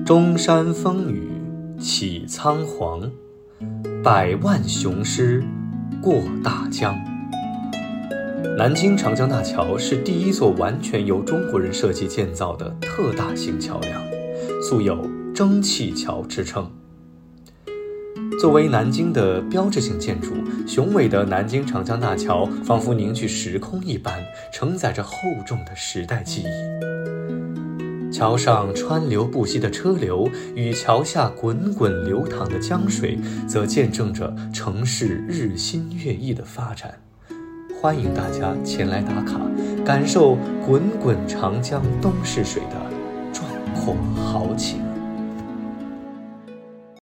中山风雨起苍黄，百万雄师过大江。南京长江大桥是第一座完全由中国人设计建造的特大型桥梁，素有蒸汽桥之称。作为南京的标志性建筑，雄伟的南京长江大桥仿佛凝聚时空一般，承载着厚重的时代记忆。桥上川流不息的车流与桥下滚滚流淌的江水，则见证着城市日新月异的发展。欢迎大家前来打卡，感受滚滚长江东逝水的壮阔豪情。